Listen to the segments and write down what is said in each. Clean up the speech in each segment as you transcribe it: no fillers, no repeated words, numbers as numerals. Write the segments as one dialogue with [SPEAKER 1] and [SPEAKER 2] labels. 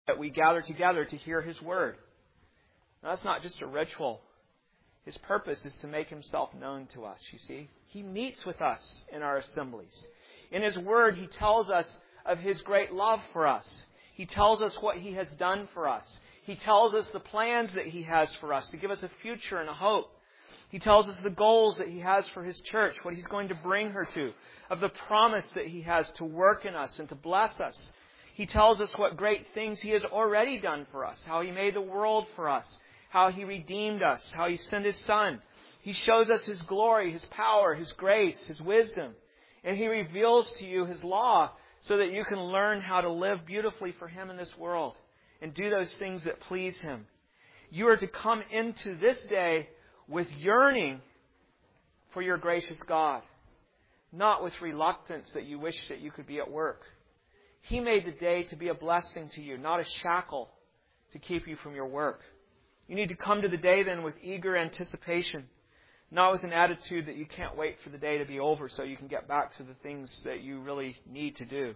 [SPEAKER 1] that we gather together to hear His Word. Now, that's not just a ritual. His purpose is to make Himself known to us, you see. He meets with us in our assemblies. In His Word, He tells us of His great love for us. He tells us what He has done for us. He tells us the plans that He has for us to give us a future and a hope. He tells us the goals that He has for His church, what He's going to bring her to, of the promise that He has to work in us and to bless us. He tells us what great things He has already done for us, how He made the world for us, how He redeemed us, how He sent His Son. He shows us His glory, His power, His grace, His wisdom. And He reveals to you His law so that you can learn how to live beautifully for Him in this world and do those things that please Him. You are to come into this day with yearning for your gracious God, not with reluctance that you wish that you could be at work. He made the day to be a blessing to you, not a shackle to keep you from your work. You need to come to the day then with eager anticipation, not with an attitude that you can't wait for the day to be over so you can get back to the things that you really need to do.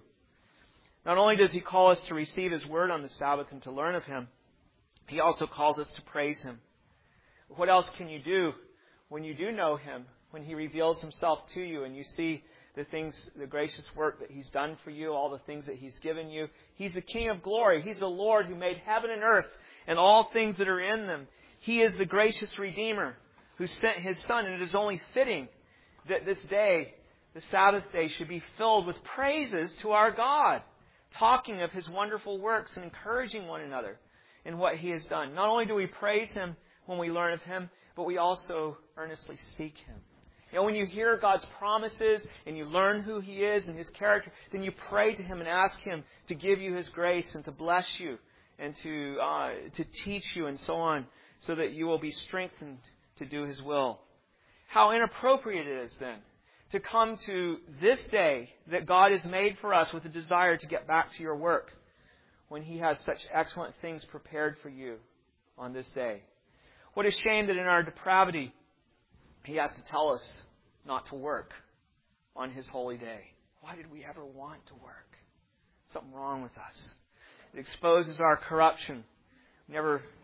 [SPEAKER 1] Not only does He call us to receive His Word on the Sabbath and to learn of Him, He also calls us to praise Him. What else can you do when you do know Him, when He reveals Himself to you and you see the things, the gracious work that He's done for you, all the things that He's given you? He's the King of glory. He's the Lord who made heaven and earth and all things that are in them. He is the gracious Redeemer who sent His Son, and it is only fitting that this day, the Sabbath day, should be filled with praises to our God, talking of His wonderful works and encouraging one another in what He has done. Not only do we praise Him when we learn of Him, but we also earnestly seek Him. You know, when you hear God's promises and you learn who He is and His character, then you pray to Him and ask Him to give you His grace and to bless you and to teach you and so on, so that you will be strengthened to do His will. How inappropriate it is then to come to this day that God has made for us with a desire to get back to your work when He has such excellent things prepared for you on this day. What a shame that in our depravity He has to tell us not to work on His holy day. Why did we ever want to work? Something wrong with us. It exposes our corruption. We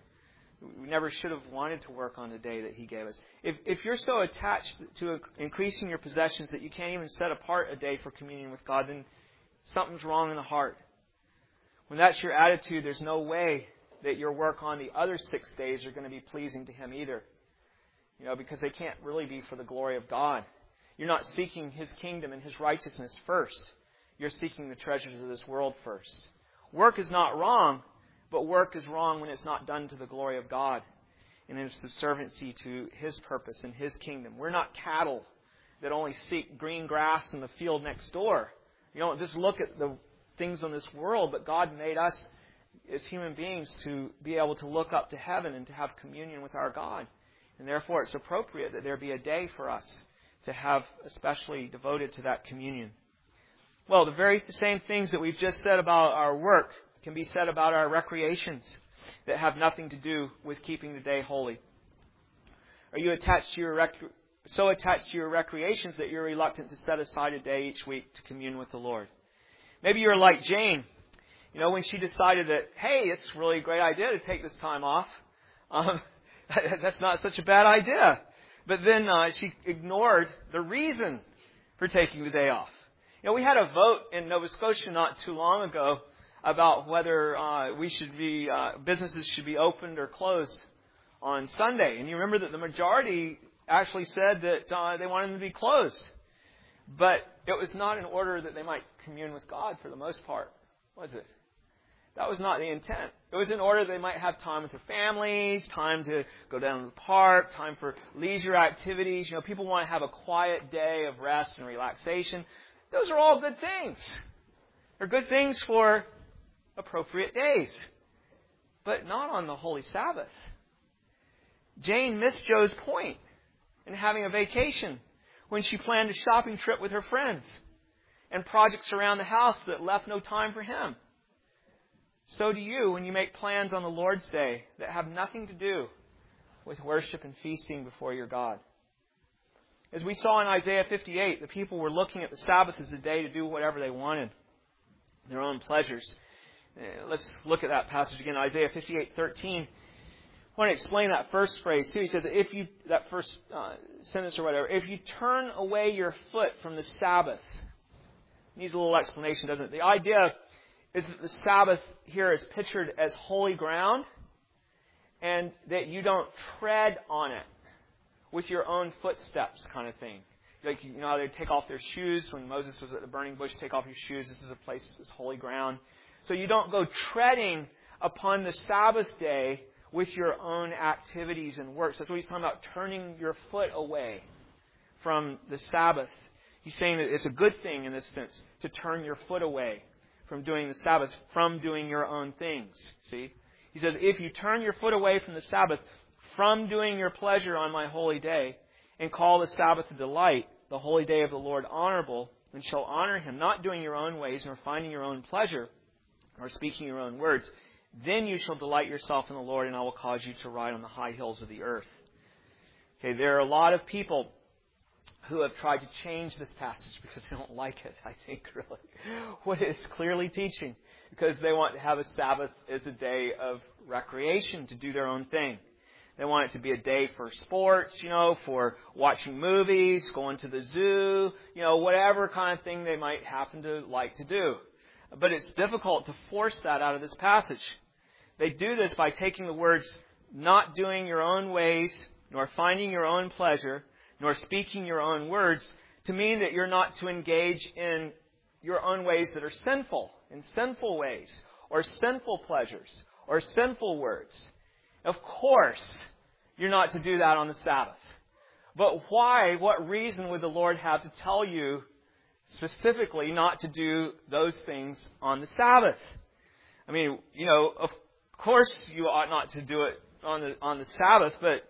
[SPEAKER 1] never should have wanted to work on the day that He gave us. If you're so attached to increasing your possessions that you can't even set apart a day for communion with God, then something's wrong in the heart. When that's your attitude, there's no way that your work on the other 6 days are going to be pleasing to Him either. You know, because they can't really be for the glory of God. You're not seeking His kingdom and His righteousness first. You're seeking the treasures of this world first. Work is not wrong, but work is wrong when it's not done to the glory of God and in subserviency to His purpose and His kingdom. We're not cattle that only seek green grass in the field next door. You don't just look at the things on this world, but God made us as human beings to be able to look up to heaven and to have communion with our God. And therefore it's appropriate that there be a day for us to have especially devoted to that communion. Well, the very same things that we've just said about our work can be said about our recreations that have nothing to do with keeping the day holy. Are you attached to so attached to your recreations that you're reluctant to set aside a day each week to commune with the Lord? Maybe you're like Jane. You know, when she decided that, hey, it's really a great idea to take this time off. That's not such a bad idea. But then she ignored the reason for taking the day off. You know, we had a vote in Nova Scotia not too long ago about whether businesses should be opened or closed on Sunday. And you remember that the majority actually said that they wanted them to be closed. But it was not in order that they might commune with God for the most part, was it? That was not the intent. It was in order they might have time with their families, time to go down to the park, time for leisure activities. You know, people want to have a quiet day of rest and relaxation. Those are all good things. They're good things for appropriate days, but not on the Holy Sabbath. Jane missed Joe's point in having a vacation when she planned a shopping trip with her friends and projects around the house that left no time for him. So do you when you make plans on the Lord's Day that have nothing to do with worship and feasting before your God. As we saw in Isaiah 58, the people were looking at the Sabbath as a day to do whatever they wanted, their own pleasures. Let's look at that passage again, Isaiah 58:13. I want to explain that first phrase too. He says, that first sentence or whatever, if you turn away your foot from the Sabbath. Needs a little explanation, doesn't it? The idea is that the Sabbath here is pictured as holy ground, and that you don't tread on it with your own footsteps, kind of thing. Like, you know how they take off their shoes when Moses was at the burning bush, take off your shoes. This is a place, this holy ground. So you don't go treading upon the Sabbath day with your own activities and works. That's what he's talking about, turning your foot away from the Sabbath. He's saying that it's a good thing in this sense to turn your foot away from doing the Sabbath, from doing your own things. See? He says, if you turn your foot away from the Sabbath, from doing your pleasure on my holy day, and call the Sabbath a delight, the holy day of the Lord honorable, and shall honor him, not doing your own ways, nor finding your own pleasure, nor speaking your own words, then you shall delight yourself in the Lord, and I will cause you to ride on the high hills of the earth. Okay, there are a lot of people who have tried to change this passage because they don't like it, I think, really. What it's clearly teaching, because they want to have a Sabbath as a day of recreation, to do their own thing. They want it to be a day for sports, for watching movies, going to the zoo, whatever kind of thing they might happen to like to do. But it's difficult to force that out of this passage. They do this by taking the words, not doing your own ways, nor finding your own pleasure, nor speaking your own words, to mean that you're not to engage in your own ways that are sinful, in sinful ways, or sinful pleasures, or sinful words. Of course, you're not to do that on the Sabbath. But why, what reason would the Lord have to tell you specifically not to do those things on the Sabbath? I mean, of course you ought not to do it on the Sabbath, but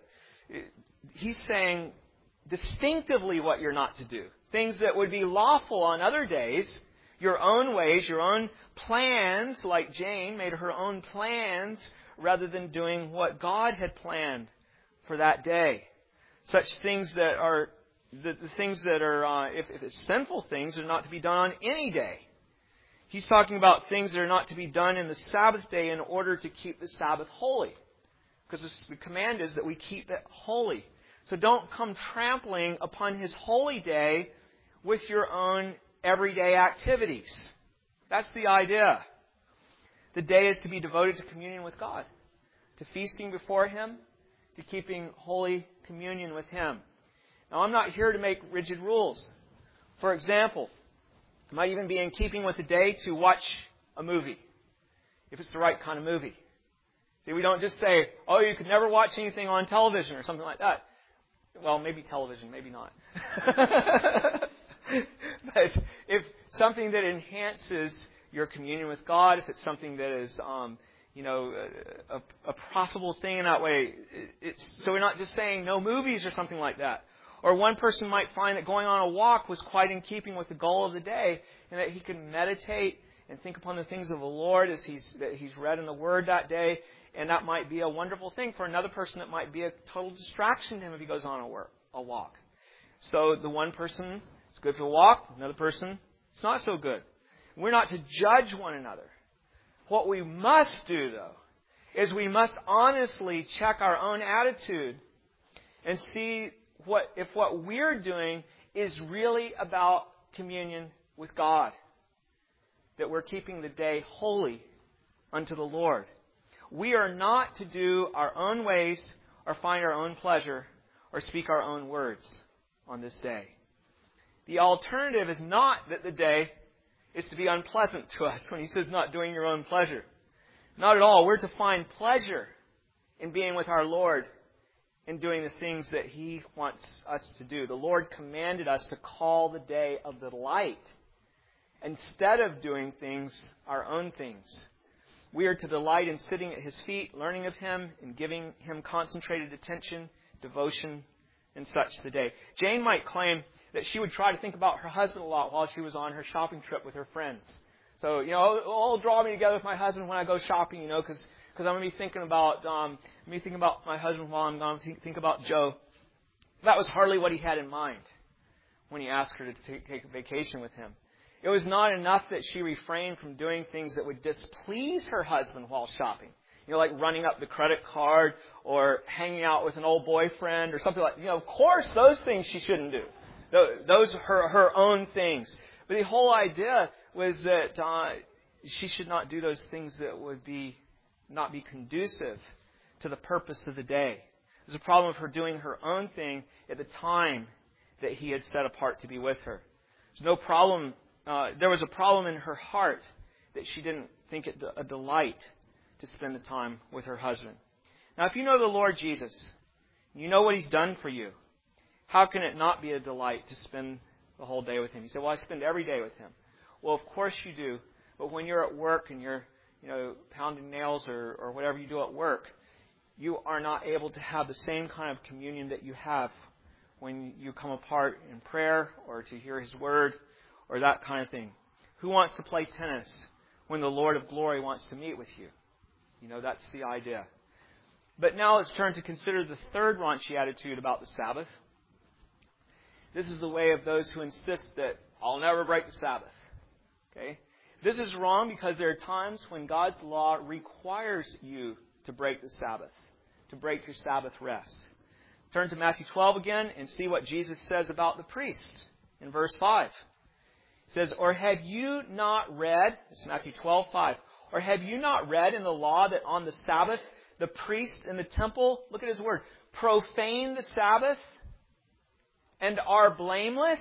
[SPEAKER 1] he's saying distinctively what you're not to do. Things that would be lawful on other days, your own ways, your own plans, like Jane made her own plans, rather than doing what God had planned for that day. Such things that are, the things that are, if it's sinful things, are not to be done on any day. He's talking about things that are not to be done in the Sabbath day in order to keep the Sabbath holy. Because the command is that we keep it holy. So don't come trampling upon His holy day with your own everyday activities. That's the idea. The day is to be devoted to communion with God, to feasting before Him, to keeping holy communion with Him. Now, I'm not here to make rigid rules. For example, it might even be in keeping with the day to watch a movie, if it's the right kind of movie. See, we don't just say, oh, you could never watch anything on television or something like that. Well, maybe television, maybe not. But if something that enhances your communion with God, if it's something that is, a profitable thing in that way, so we're not just saying no movies or something like that. Or one person might find that going on a walk was quite in keeping with the goal of the day, and that he can meditate and think upon the things of the Lord as he's read in the Word that day, and that might be a wonderful thing. For another person, it might be a total distraction to him if he goes on a walk. So the one person, it's good for a walk. Another person, it's not so good. We're not to judge one another. What we must do, though, is we must honestly check our own attitude and see if what we're doing is really about communion with God. That we're keeping the day holy unto the Lord. We are not to do our own ways or find our own pleasure or speak our own words on this day. The alternative is not that the day is to be unpleasant to us when he says not doing your own pleasure. Not at all. We're to find pleasure in being with our Lord and doing the things that He wants us to do. The Lord commanded us to call the day a delight instead of doing things, our own things. We are to delight in sitting at His feet, learning of Him, and giving Him concentrated attention, devotion, and such the day. Jane might claim that she would try to think about her husband a lot while she was on her shopping trip with her friends. So, it'll draw me together with my husband when I go shopping, because I'm going to be thinking about my husband while I'm going to think about Joe. That was hardly what he had in mind when he asked her to take a vacation with him. It was not enough that she refrained from doing things that would displease her husband while shopping. Like running up the credit card or hanging out with an old boyfriend or something like, of course those things she shouldn't do. Those are her own things. But the whole idea was that she should not do those things that would not be conducive to the purpose of the day. There's a problem of her doing her own thing at the time that he had set apart to be with her. There's no problem. There was a problem in her heart that she didn't think it a delight to spend the time with her husband. Now, if you know the Lord Jesus, you know what He's done for you, how can it not be a delight to spend the whole day with Him? You say, well, I spend every day with Him. Well, of course you do. But when you're at work and you're, pounding nails or whatever you do at work, you are not able to have the same kind of communion that you have when you come apart in prayer or to hear His Word or that kind of thing. Who wants to play tennis when the Lord of glory wants to meet with you? That's the idea. But now let's turn to consider the third raunchy attitude about the Sabbath. This is the way of those who insist that I'll never break the Sabbath. Okay? This is wrong because there are times when God's law requires you to break the Sabbath, to break your Sabbath rest. Turn to Matthew 12 again and see what Jesus says about the priests in verse 5. It says, or have you not read, it's Matthew 12:5, or have you not read in the law that on the Sabbath the priests in the temple, look at his word, profane the Sabbath and are blameless?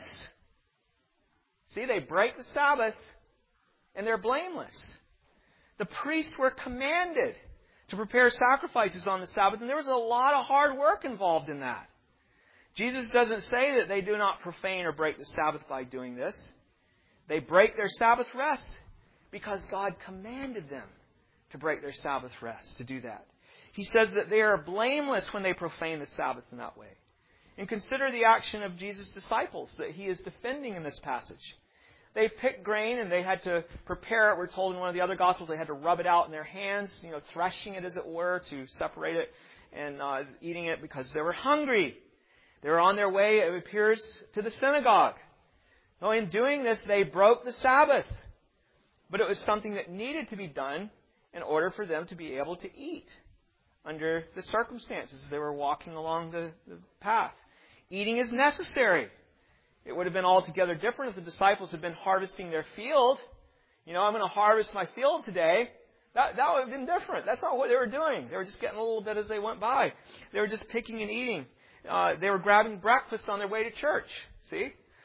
[SPEAKER 1] See, they break the Sabbath and they're blameless. The priests were commanded to prepare sacrifices on the Sabbath, and there was a lot of hard work involved in that. Jesus doesn't say that they do not profane or break the Sabbath by doing this. They break their Sabbath rest because God commanded them to break their Sabbath rest, to do that. He says that they are blameless when they profane the Sabbath in that way. And consider the action of Jesus' disciples that He is defending in this passage. They picked grain and they had to prepare it. We're told in one of the other Gospels they had to rub it out in their hands, threshing it as it were to separate it and eating it because they were hungry. They were on their way, it appears, to the synagogue. Now, in doing this, they broke the Sabbath. But it was something that needed to be done in order for them to be able to eat under the circumstances. They were walking along the path. Eating is necessary. It would have been altogether different if the disciples had been harvesting their field. I'm going to harvest my field today. That would have been different. That's not what they were doing. They were just getting a little bit as they went by. They were just picking and eating. They were grabbing breakfast on their way to church. See?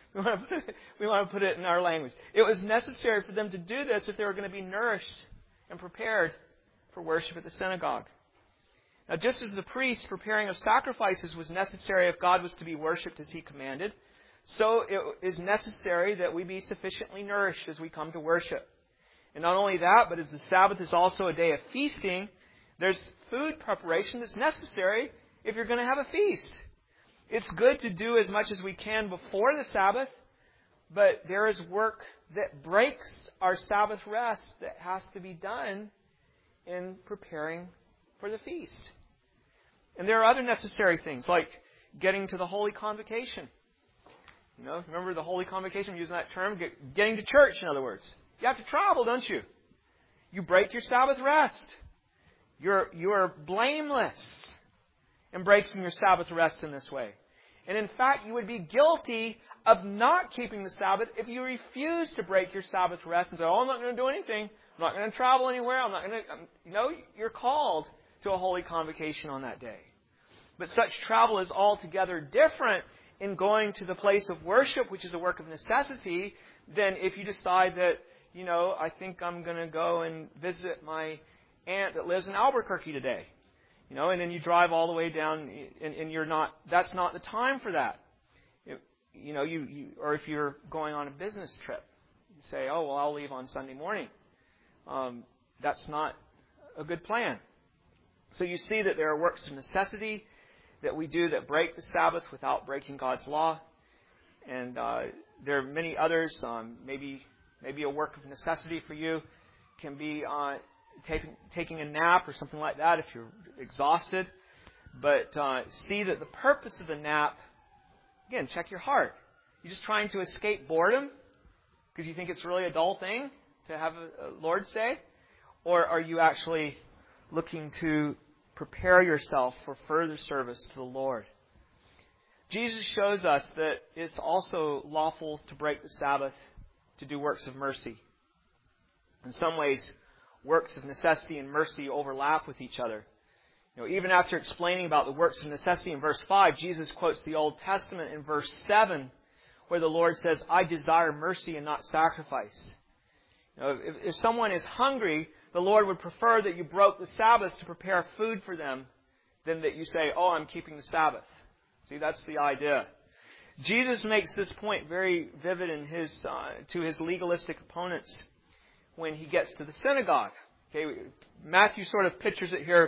[SPEAKER 1] We want to put it in our language. It was necessary for them to do this if they were going to be nourished and prepared for worship at the synagogue. Now, just as the priest preparing of sacrifices was necessary if God was to be worshipped as He commanded, so it is necessary that we be sufficiently nourished as we come to worship. And not only that, but as the Sabbath is also a day of feasting, there's food preparation that's necessary if you're going to have a feast. It's good to do as much as we can before the Sabbath, but there is work that breaks our Sabbath rest that has to be done in preparing for the feast. And there are other necessary things, like getting to the Holy Convocation. Remember the Holy Convocation? I'm using that term. Getting to church, in other words. You have to travel, don't you? You break your Sabbath rest. You're blameless in breaking your Sabbath rest in this way. And in fact, you would be guilty of not keeping the Sabbath if you refuse to break your Sabbath rest and say, I'm not going to do anything. I'm not going to travel anywhere. I'm not going to... You're called to a Holy Convocation on that day. But such travel is altogether different in going to the place of worship, which is a work of necessity, than if you decide that, I think I'm going to go and visit my aunt that lives in Albuquerque today. And then you drive all the way down and that's not the time for that. Or if you're going on a business trip, you say, I'll leave on Sunday morning. That's not a good plan. So you see that there are works of necessity that we do that break the Sabbath without breaking God's law. And there are many others. Maybe a work of necessity for you can be taking a nap or something like that if you're exhausted. But see that the purpose of the nap, again, check your heart. You're just trying to escape boredom? because you think it's really a dull thing to have a Lord's Day? Or are you actually looking to prepare yourself for further service to the Lord? Jesus shows us that it's also lawful to break the Sabbath to do works of mercy. In some ways, works of necessity and mercy overlap with each other. Even after explaining about the works of necessity in verse 5, Jesus quotes the Old Testament in verse 7, where the Lord says, I desire mercy and not sacrifice. If someone is hungry, the Lord would prefer that you broke the Sabbath to prepare food for them than that you say, oh, I'm keeping the Sabbath. See, that's the idea. Jesus makes this point very vivid in to his legalistic opponents when he gets to the synagogue. Okay, Matthew sort of pictures it here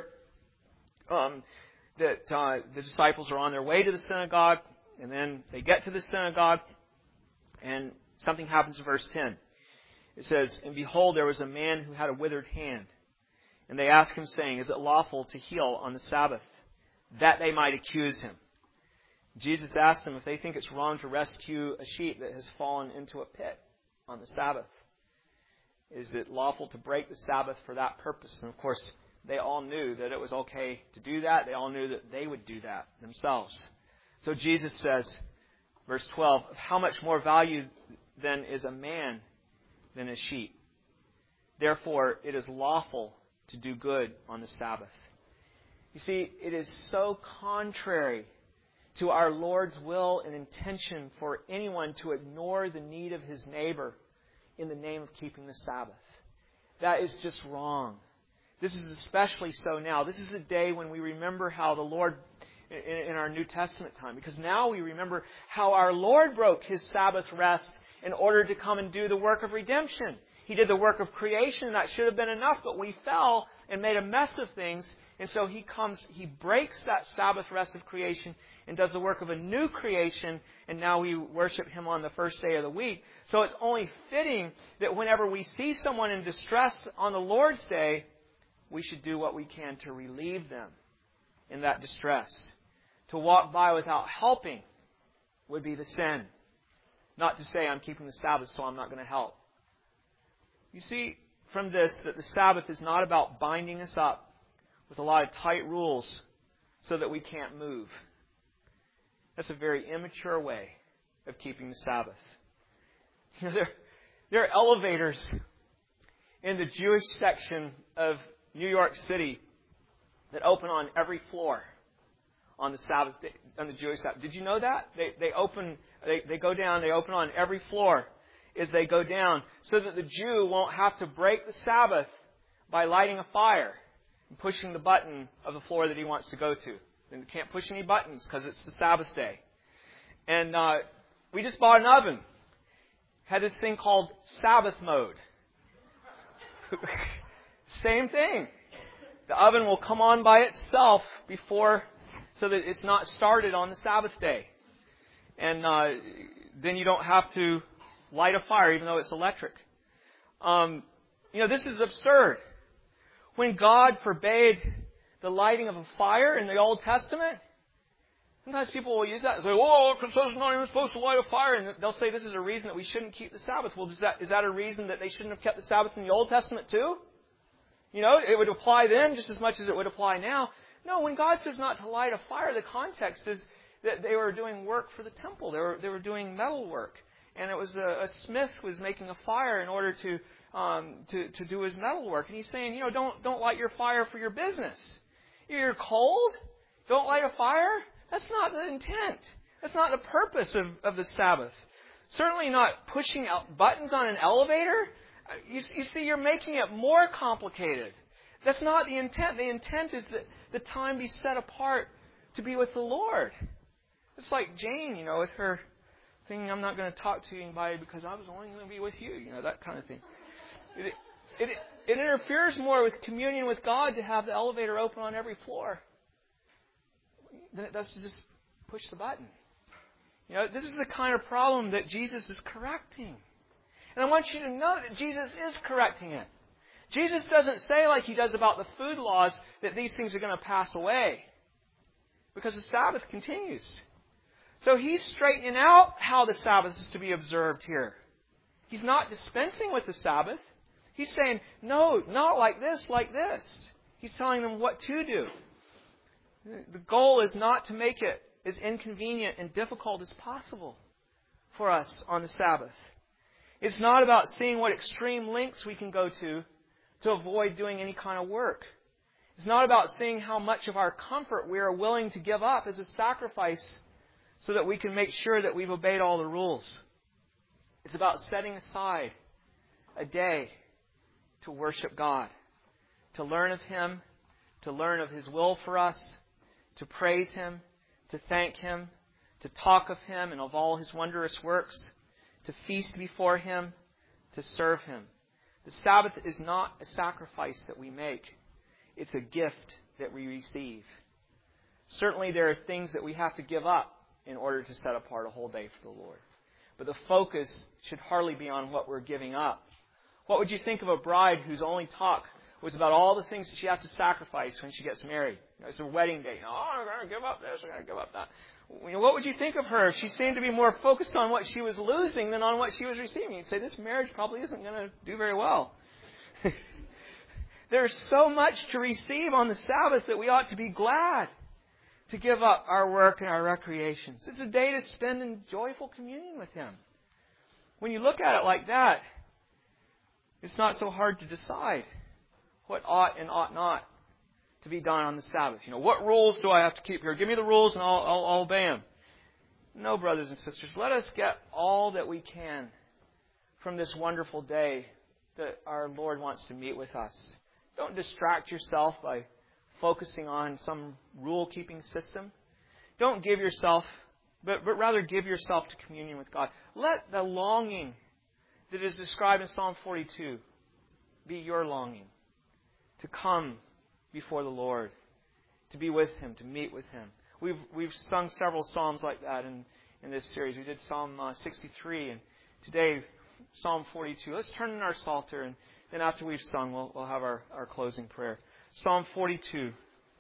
[SPEAKER 1] that the disciples are on their way to the synagogue, and then they get to the synagogue, and something happens in verse 10. It says, and behold, there was a man who had a withered hand. And they asked him, saying, is it lawful to heal on the Sabbath? That they might accuse him. Jesus asked them if they think it's wrong to rescue a sheep that has fallen into a pit on the Sabbath. Is it lawful to break the Sabbath for that purpose? And of course, they all knew that it was okay to do that. They all knew that they would do that themselves. So Jesus says, verse 12, how much more value then is a man than a sheep? Therefore, it is lawful to do good on the Sabbath. You see, it is so contrary to our Lord's will and intention for anyone to ignore the need of his neighbor in the name of keeping the Sabbath. That is just wrong. This is especially so now. This is the day when we remember how the Lord, in our New Testament time, because now we remember how our Lord broke his Sabbath rest in order to come and do the work of redemption. He did the work of creation, and that should have been enough, but we fell and made a mess of things. And so he comes, he breaks that Sabbath rest of creation and does the work of a new creation, and now we worship him on the first day of the week. So it's only fitting that whenever we see someone in distress on the Lord's Day, we should do what we can to relieve them in that distress. To walk by without helping would be the sin. Not to say I'm keeping the Sabbath, so I'm not going to help. You see from this that the Sabbath is not about binding us up with a lot of tight rules so that we can't move. That's a very immature way of keeping the Sabbath. There are elevators in the Jewish section of New York City that open on every floor on the Sabbath, on the Jewish Sabbath. Did you know that? They go down, they open on every floor as they go down, so that the Jew won't have to break the Sabbath by lighting a fire and pushing the button of the floor that he wants to go to. And you can't push any buttons because it's the Sabbath day. And we just bought an oven. Had this thing called Sabbath mode. Same thing. The oven will come on by itself so that it's not started on the Sabbath day. And then you don't have to light a fire, even though it's electric. This is absurd. When God forbade the lighting of a fire in the Old Testament, sometimes people will use that and say, "Oh, because it's not even supposed to light a fire," and they'll say this is a reason that we shouldn't keep the Sabbath. Well, is that a reason that they shouldn't have kept the Sabbath in the Old Testament too? It would apply then just as much as it would apply now. No, when God says not to light a fire, the context is that they were doing work for the temple. They were doing metal work, and it was a smith was making a fire in order to do his metal work. And he's saying, don't light your fire for your business. You're cold? Don't light a fire? That's not the intent. That's not the purpose of the Sabbath. Certainly not pushing out buttons on an elevator. You see, you're making it more complicated. That's not the intent. The intent is that the time be set apart to be with the Lord. It's like Jane, with her thing, I'm not going to talk to anybody because I was only going to be with you, that kind of thing. It interferes more with communion with God to have the elevator open on every floor than it does to just push the button. This is the kind of problem that Jesus is correcting. And I want you to know that Jesus is correcting it. Jesus doesn't say, like he does about the food laws, that these things are going to pass away. Because the Sabbath continues. So he's straightening out how the Sabbath is to be observed here. He's not dispensing with the Sabbath. He's saying, no, not like this, like this. He's telling them what to do. The goal is not to make it as inconvenient and difficult as possible for us on the Sabbath. It's not about seeing what extreme lengths we can go to avoid doing any kind of work. It's not about seeing how much of our comfort we are willing to give up as a sacrifice so that we can make sure that we've obeyed all the rules. It's about setting aside a day to worship God, to learn of Him, to learn of His will for us, to praise Him, to thank Him, to talk of Him and of all His wondrous works, to feast before Him, to serve Him. The Sabbath is not a sacrifice that we make. It's a gift that we receive. Certainly there are things that we have to give up in order to set apart a whole day for the Lord. But the focus should hardly be on what we're giving up. What would you think of a bride whose only talk was about all the things that she has to sacrifice when she gets married? It's her wedding day. I'm going to give up this, I'm going to give up that. What would you think of her if she seemed to be more focused on what she was losing than on what she was receiving? You'd say, this marriage probably isn't going to do very well. There's so much to receive on the Sabbath that we ought to be glad to give up our work and our recreations. It's a day to spend in joyful communion with Him. When you look at it like that, it's not so hard to decide what ought and ought not to be done on the Sabbath. What rules do I have to keep here? Give me the rules and I'll obey them. No, brothers and sisters, let us get all that we can from this wonderful day that our Lord wants to meet with us. Don't distract yourself by focusing on some rule-keeping system. Don't give yourself, but rather give yourself to communion with God. Let the longing that is described in Psalm 42 be your longing to come before the Lord, to be with Him, to meet with Him. We've sung several psalms like that in this series. We did Psalm 63, and today Psalm 42. Let's turn in our Psalter, and then after we've sung, we'll have our closing prayer. Psalm 42.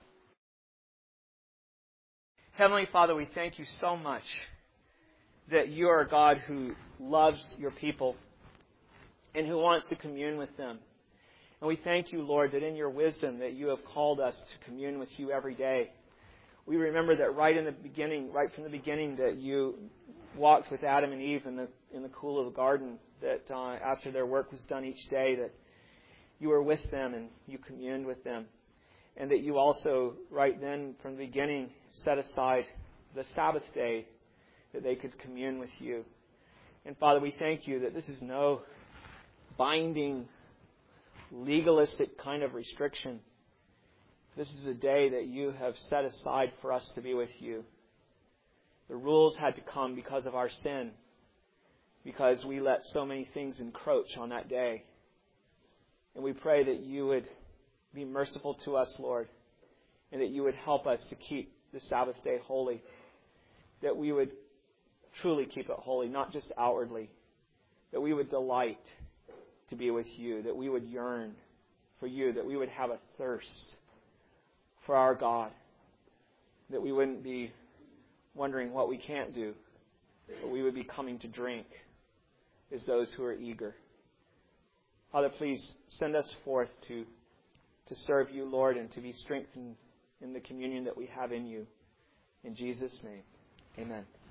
[SPEAKER 1] Heavenly Father, we thank You so much that You are a God who loves Your people and who wants to commune with them. And we thank You, Lord, that in Your wisdom that You have called us to commune with You every day. We remember that right from the beginning, that You walked with Adam and Eve in the cool of the garden, that after their work was done each day, that You were with them and You communed with them. And that You also, right then from the beginning, set aside the Sabbath day that they could commune with You. And Father, we thank You that this is no binding, legalistic kind of restriction. This is a day that You have set aside for us to be with You. The rules had to come because of our sin, because we let so many things encroach on that day. And we pray that You would be merciful to us, Lord, and that You would help us to keep the Sabbath day holy, that we would truly keep it holy, not just outwardly, that we would delight to be with You, that we would yearn for You, that we would have a thirst for our God, that we wouldn't be wondering what we can't do, but we would be coming to drink as those who are eager. Father, please send us forth to serve You, Lord, and to be strengthened in the communion that we have in You. In Jesus' name, amen.